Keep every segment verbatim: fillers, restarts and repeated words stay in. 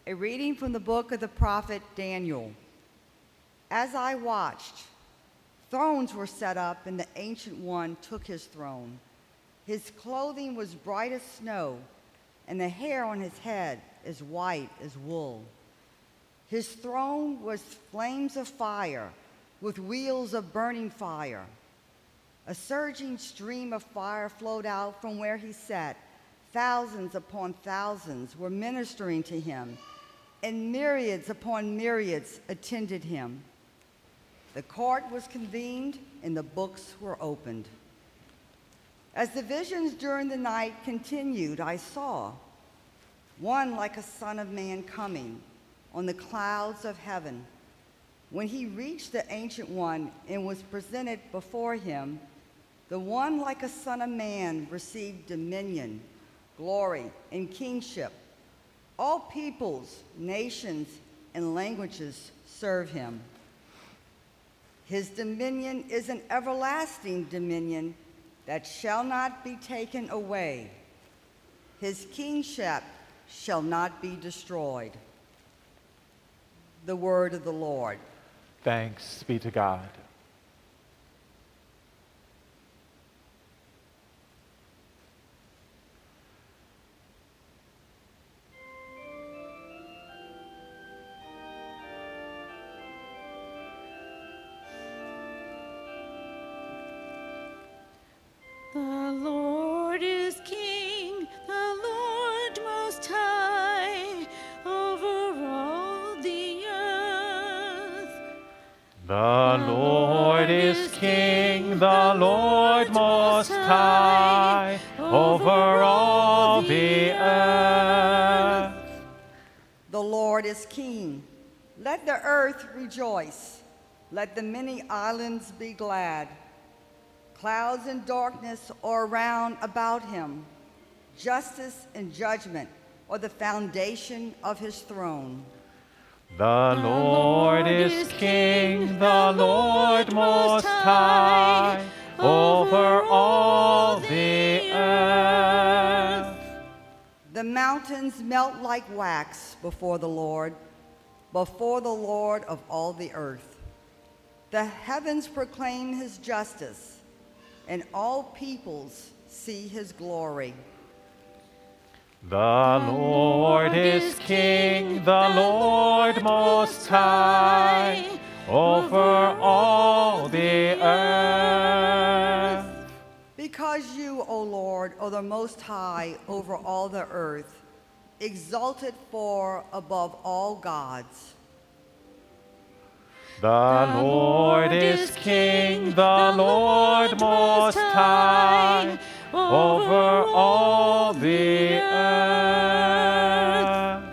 A reading from the book of the prophet Daniel. As I watched, thrones were set up, and the Ancient One took his throne. His clothing was bright as snow, and the hair on his head as white as wool. His throne was flames of fire, with wheels of burning fire. A surging stream of fire flowed out from where he sat. Thousands upon thousands were ministering to him, and myriads upon myriads attended him. The court was convened, and the books were opened. As the visions during the night continued, I saw one like a son of man coming on the clouds of heaven. When he reached the Ancient One and was presented before him, the one like a son of man received dominion, glory, and kingship. All peoples, nations, and languages serve him. His dominion is an everlasting dominion that shall not be taken away. His kingship shall not be destroyed. The word of the Lord. Thanks be to God. The Lord is King, the Lord Most High, over all the earth. The Lord is King, the Lord Most High, over all the earth. The Lord is King. Let the earth rejoice. Let the many islands be glad. Clouds and darkness are around about him. Justice and judgment are the foundation of his throne. The Lord is King, the Lord Most High, over all the earth. The mountains melt like wax before the Lord, before the Lord of all the earth. The heavens proclaim his justice, and all peoples see his glory. The Lord is King, the Lord Most High, over all the earth. Because you, O Lord, are the Most High over all the earth, exalted far above all gods. The Lord is King, the Lord Most High, over all the earth.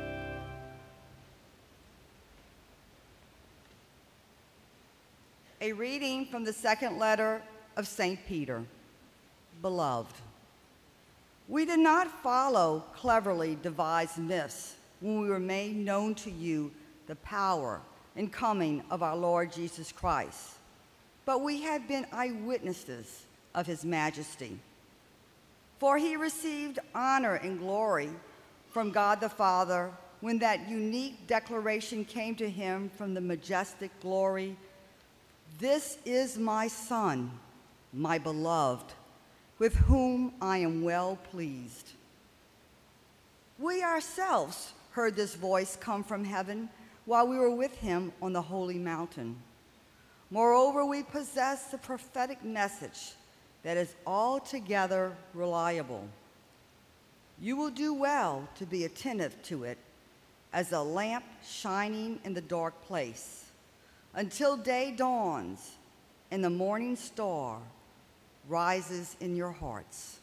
A reading from the second letter of Saint Peter. Beloved, we did not follow cleverly devised myths when we were made known to you the power and coming of our Lord Jesus Christ, but we have been eyewitnesses of his majesty. For he received honor and glory from God the Father when that unique declaration came to him from the majestic glory, "This is my Son, my beloved, with whom I am well pleased." We ourselves heard this voice come from heaven while we were with him on the holy mountain. Moreover, we possess the prophetic message that is altogether reliable. You will do well to be attentive to it as a lamp shining in the dark place, until day dawns and the morning star rises in your hearts.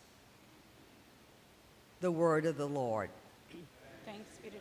The word of the Lord. Thanks be to God.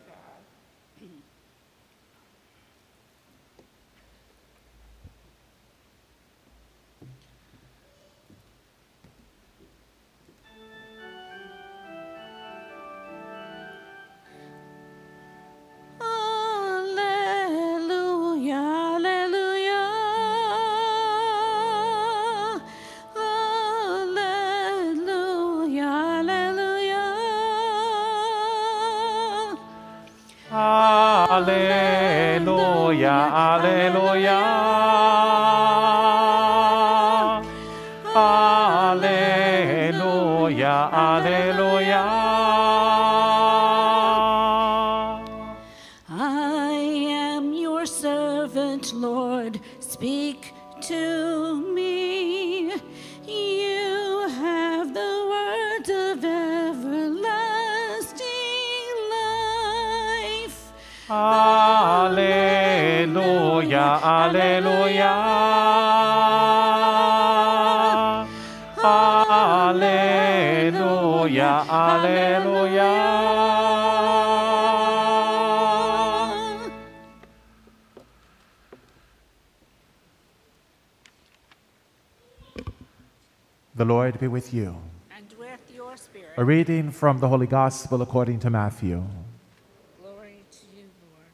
Alleluia, alleluia. Alleluia, alleluia. I am your servant, Lord. Speak to me. You have the words of everlasting life. Alleluia, alleluia. Alleluia, alleluia. The Lord be with you. And with your spirit. A reading from the Holy Gospel according to Matthew. Glory to you, Lord.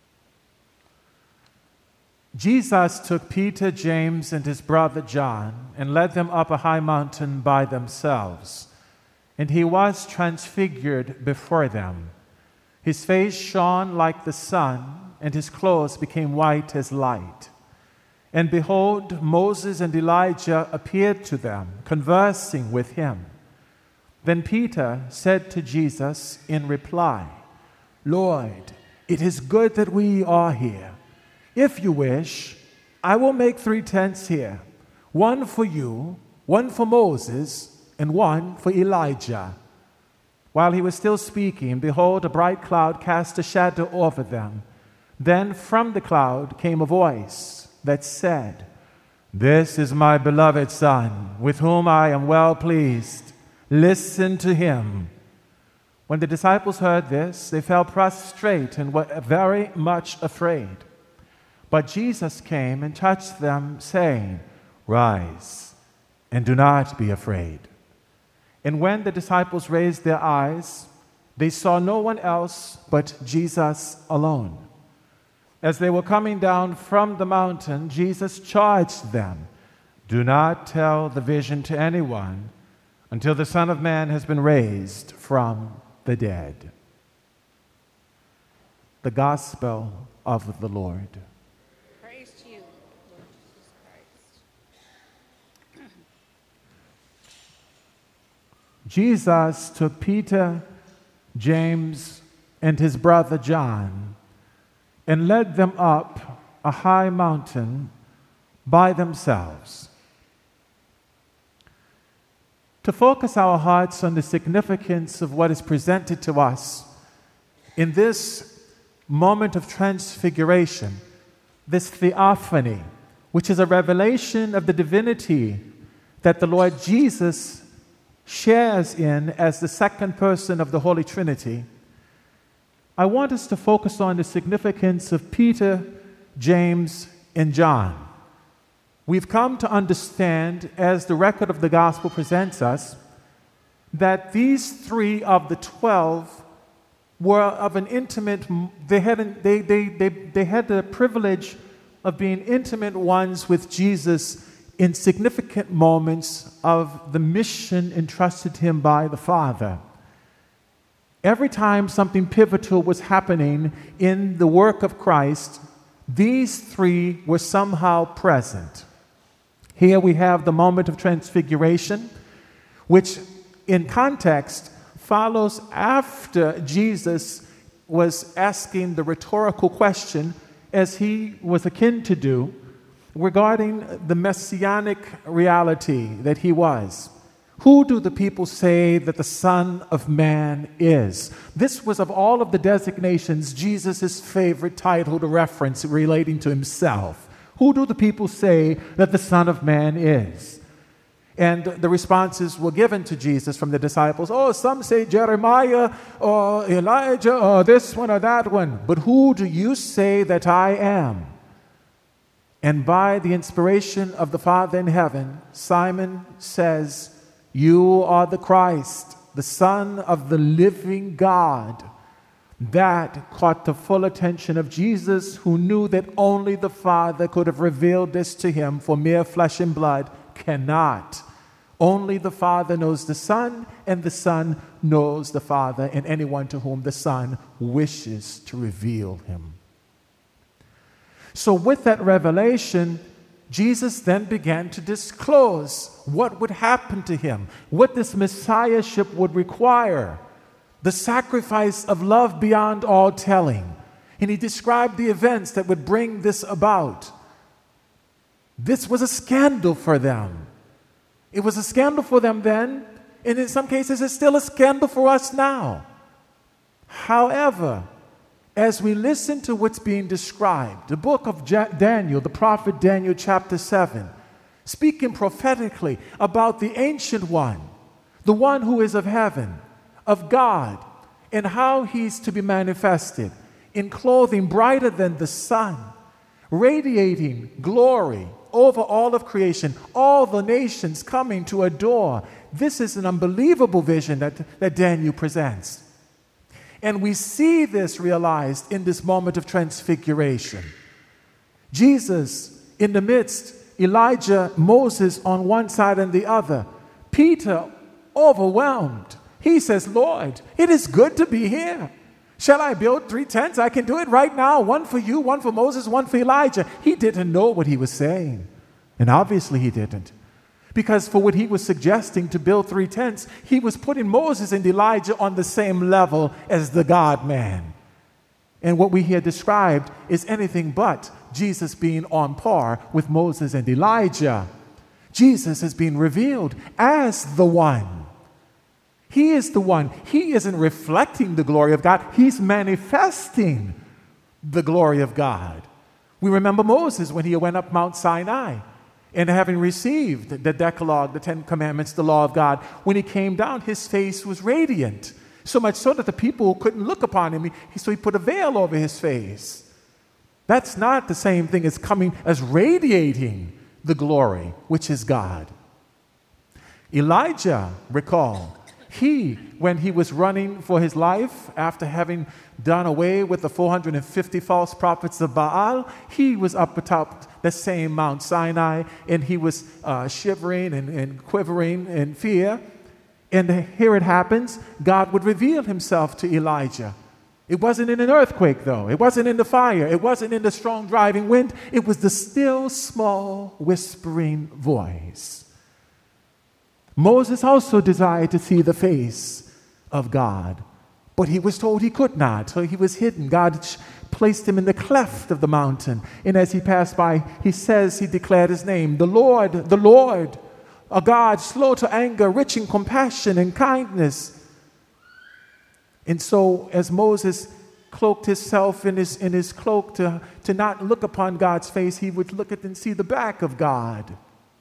Jesus took Peter, James, and his brother John and led them up a high mountain by themselves. And he was transfigured before them. His face shone like the sun, and his clothes became white as light. And behold, Moses and Elijah appeared to them, conversing with him. Then Peter said to Jesus in reply, Lord, it is good that we are here. If you wish, I will make three tents here, one for you, one for Moses, and one for Elijah. While he was still speaking, behold, a bright cloud cast a shadow over them. Then from the cloud came a voice that said, This is my beloved Son, with whom I am well pleased. Listen to him. When the disciples heard this, they fell prostrate and were very much afraid. But Jesus came and touched them, saying, Rise, and do not be afraid. And when the disciples raised their eyes, they saw no one else but Jesus alone. As they were coming down from the mountain, Jesus charged them, Do not tell the vision to anyone until the Son of Man has been raised from the dead. The Gospel of the Lord. Praise to you, Lord Jesus Christ. Jesus took Peter, James, and his brother John and led them up a high mountain by themselves. To focus our hearts on the significance of what is presented to us in this moment of transfiguration, this theophany, which is a revelation of the divinity that the Lord Jesus shares in as the second person of the Holy Trinity, I want us to focus on the significance of Peter, James, and John. We've come to understand, as the record of the gospel presents us, that these three of the twelve were of an intimate, they had, they, they, they, they had the privilege of being intimate ones with Jesus in significant moments of the mission entrusted to him by the Father. Every time something pivotal was happening in the work of Christ, these three were somehow present. Here we have the moment of transfiguration, which in context follows after Jesus was asking the rhetorical question, as he was akin to do, regarding the messianic reality that he was. Who do the people say that the Son of Man is? This was, of all of the designations, Jesus' favorite title to reference relating to himself. Who do the people say that the Son of Man is? And the responses were given to Jesus from the disciples. Oh, some say Jeremiah or Elijah or this one or that one. But who do you say that I am? And by the inspiration of the Father in heaven, Simon says, You are the Christ, the Son of the living God. That caught the full attention of Jesus, who knew that only the Father could have revealed this to him, for mere flesh and blood cannot. Only the Father knows the Son, and the Son knows the Father, and anyone to whom the Son wishes to reveal him. So with that revelation, Jesus then began to disclose what would happen to him, what this Messiahship would require, the sacrifice of love beyond all telling. And he described the events that would bring this about. This was a scandal for them. It was a scandal for them then, and in some cases it's still a scandal for us now. However, as we listen to what's being described, the book of Ja- Daniel, the prophet Daniel chapter seven, speaking prophetically about the Ancient One, the one who is of heaven, of God, and how he's to be manifested in clothing brighter than the sun, radiating glory over all of creation, all the nations coming to adore. This is an unbelievable vision that, that Daniel presents. And we see this realized in this moment of transfiguration. Jesus in the midst, Elijah, Moses on one side and the other, Peter overwhelmed. He says, Lord, it is good to be here. Shall I build three tents? I can do it right now. One for you, one for Moses, one for Elijah. He didn't know what he was saying. And obviously he didn't. Because for what he was suggesting to build three tents, he was putting Moses and Elijah on the same level as the God-man. And what we hear described is anything but Jesus being on par with Moses and Elijah. Jesus is being revealed as the one. He is the one. He isn't reflecting the glory of God. He's manifesting the glory of God. We remember Moses when he went up Mount Sinai. And having received the Decalogue, the Ten Commandments, the law of God, when he came down, his face was radiant. So much so that the people couldn't look upon him. He, so he put a veil over his face. That's not the same thing as coming, as radiating the glory, which is God. Elijah, recall, he, when he was running for his life, after having done away with the four hundred fifty false prophets of Baal, he was up atop the same Mount Sinai, and he was uh, shivering and, and quivering in fear. And here it happens, God would reveal himself to Elijah. It wasn't in an earthquake, though. It wasn't in the fire. It wasn't in the strong driving wind. It was the still, small, whispering voice. Moses also desired to see the face of God, but he was told he could not, so he was hidden. God placed him in the cleft of the mountain, and as he passed by, he says, he declared his name, the Lord, the Lord, a God slow to anger, rich in compassion and kindness. And so as Moses cloaked himself in his, in his cloak to, to not look upon God's face, he would look at and see the back of God.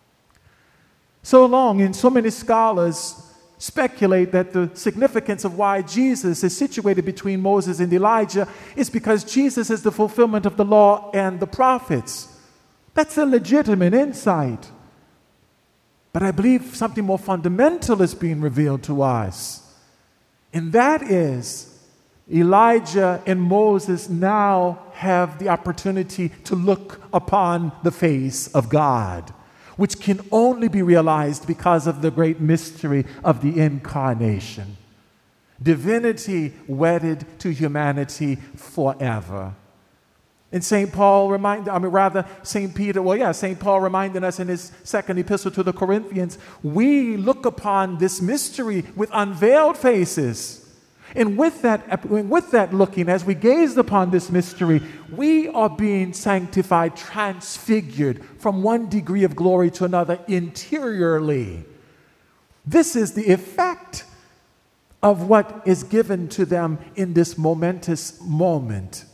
So long, and so many scholars speculate that the significance of why Jesus is situated between Moses and Elijah is because Jesus is the fulfillment of the law and the prophets. That's a legitimate insight. But I believe something more fundamental is being revealed to us. And that is, Elijah and Moses now have the opportunity to look upon the face of God, which can only be realized because of the great mystery of the incarnation. Divinity wedded to humanity forever. And Saint Paul reminded, I mean rather Saint Peter, well yeah, Saint Paul reminded us in his second epistle to the Corinthians, we look upon this mystery with unveiled faces. And with that, with that looking, as we gazed upon this mystery, we are being sanctified, transfigured from one degree of glory to another interiorly. This is the effect of what is given to them in this momentous moment.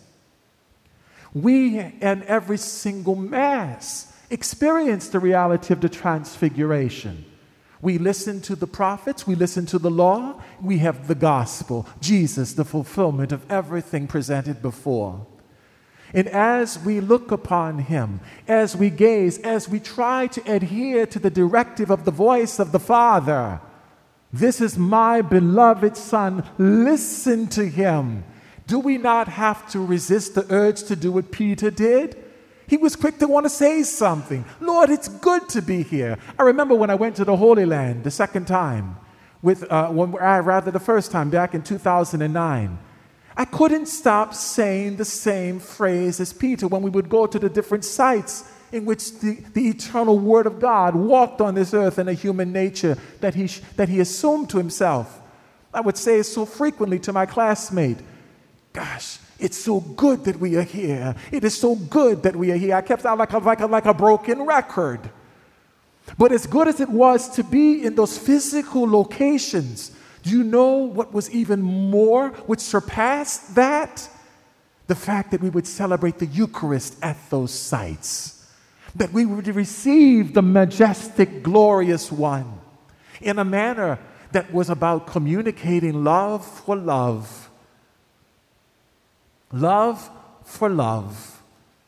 We and every single Mass experience the reality of the transfiguration. We listen to the prophets, we listen to the law, we have the gospel, Jesus, the fulfillment of everything presented before. And as we look upon him, as we gaze, as we try to adhere to the directive of the voice of the Father, this is my beloved Son, listen to him. Do we not have to resist the urge to do what Peter did? He was quick to want to say something. Lord, it's good to be here. I remember when I went to the Holy Land the second time, with uh, when I rather the first time back in two thousand nine. I couldn't stop saying the same phrase as Peter when we would go to the different sites in which the, the eternal Word of God walked on this earth in a human nature that he, that he assumed to himself. I would say so frequently to my classmate, gosh, it's so good that we are here. It is so good that we are here. I kept out like a, like a, like a broken record. But as good as it was to be in those physical locations, do you know what was even more, which surpassed that? The fact that we would celebrate the Eucharist at those sites. That we would receive the majestic, glorious one in a manner that was about communicating love for love. Love for love.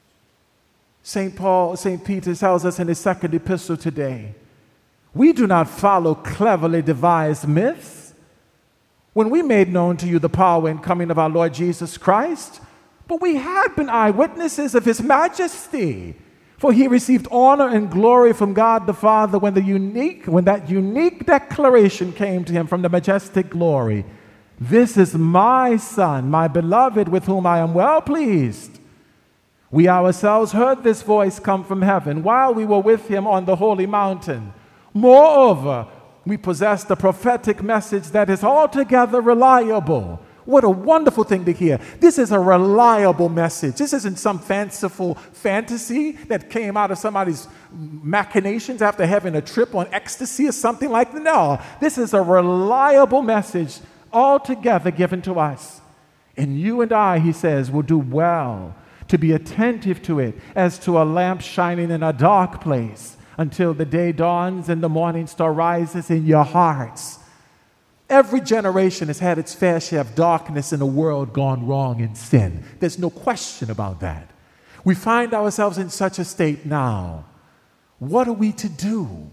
Saint Paul, Saint Peter tells us in his second epistle today, we do not follow cleverly devised myths when we made known to you the power and coming of our Lord Jesus Christ, but we have been eyewitnesses of his majesty. For he received honor and glory from God the Father when the unique, when that unique declaration came to him from the majestic glory. This is my Son, my beloved, with whom I am well pleased. We ourselves heard this voice come from heaven while we were with him on the holy mountain. Moreover, we possess the prophetic message that is altogether reliable. What a wonderful thing to hear. This is a reliable message. This isn't some fanciful fantasy that came out of somebody's machinations after having a trip on ecstasy or something like that. No, this is a reliable message altogether given to us. And you and I, he says, will do well to be attentive to it as to a lamp shining in a dark place until the day dawns and the morning star rises in your hearts. Every generation has had its fair share of darkness in a world gone wrong in sin. There's no question about that. We find ourselves in such a state now. What are we to do?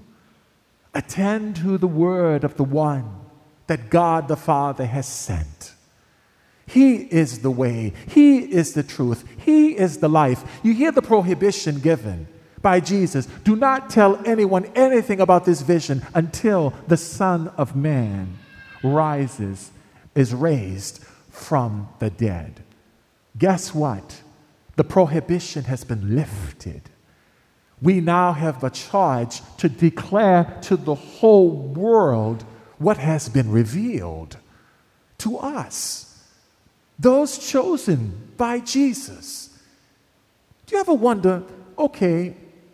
Attend to the word of the one that God the Father has sent. He is the way. He is the truth. He is the life. You hear the prohibition given by Jesus. Do not tell anyone anything about this vision until the Son of Man rises, is raised from the dead. Guess what? The prohibition has been lifted. We now have a charge to declare to the whole world what has been revealed to us, those chosen by Jesus. Do you ever wonder, okay,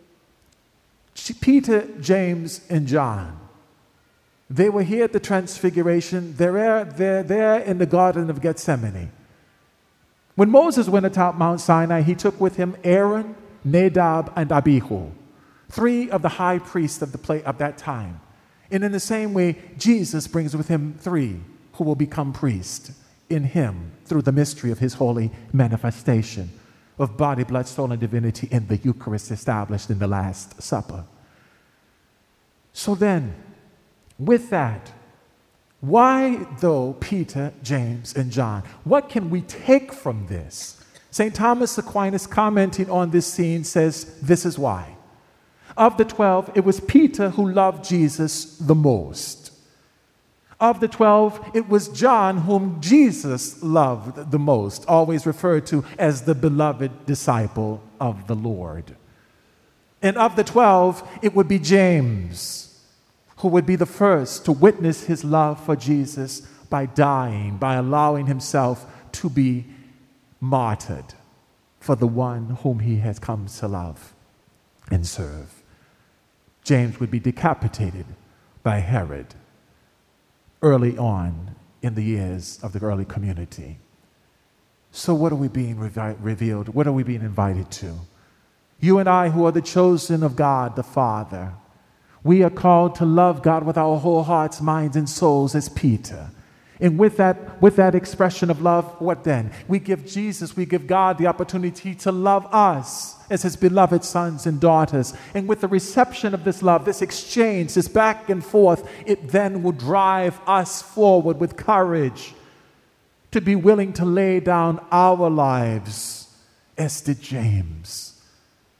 Peter, James, and John, they were here at the Transfiguration. They're, they're there in the Garden of Gethsemane. When Moses went atop Mount Sinai, he took with him Aaron, Nadab, and Abihu, three of the high priests of, the play, of that time. And in the same way, Jesus brings with him three who will become priests in him through the mystery of his holy manifestation of body, blood, soul, and divinity in the Eucharist established in the Last Supper. So then, with that, why, though, Peter, James, and John? What can we take from this? Saint Thomas Aquinas, commenting on this scene, says this is why. Of the twelve, it was Peter who loved Jesus the most. Of the twelve, it was John whom Jesus loved the most, always referred to as the beloved disciple of the Lord. And of the twelve, it would be James, who would be the first to witness his love for Jesus by dying, by allowing himself to be martyred for the one whom he has come to love and serve. James would be decapitated by Herod early on in the years of the early community. So what are we being revi- revealed? What are we being invited to? You and I, who are the chosen of God the Father, we are called to love God with our whole hearts, minds, and souls as Peter. And with that, with that expression of love, what then? We give Jesus, we give God the opportunity to love us as his beloved sons and daughters. And with the reception of this love, this exchange, this back and forth, it then will drive us forward with courage to be willing to lay down our lives, as did James,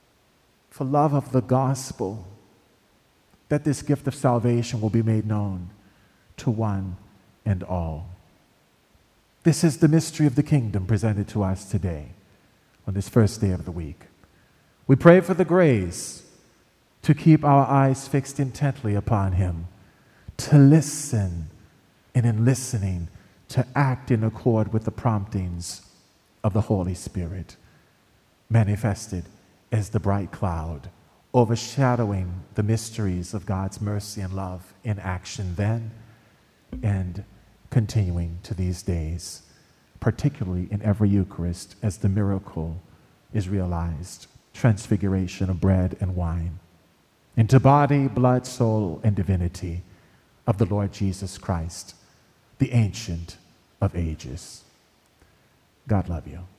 for love of the gospel, that this gift of salvation will be made known to one and all. This is the mystery of the kingdom presented to us today on this first day of the week. We pray for the grace to keep our eyes fixed intently upon him, to listen, and in listening, to act in accord with the promptings of the Holy Spirit, manifested as the bright cloud, overshadowing the mysteries of God's mercy and love in action then and continuing to these days, particularly in every Eucharist as the miracle is realized, transfiguration of bread and wine, into body, blood, soul, and divinity of the Lord Jesus Christ, the Ancient of Ages. God love you.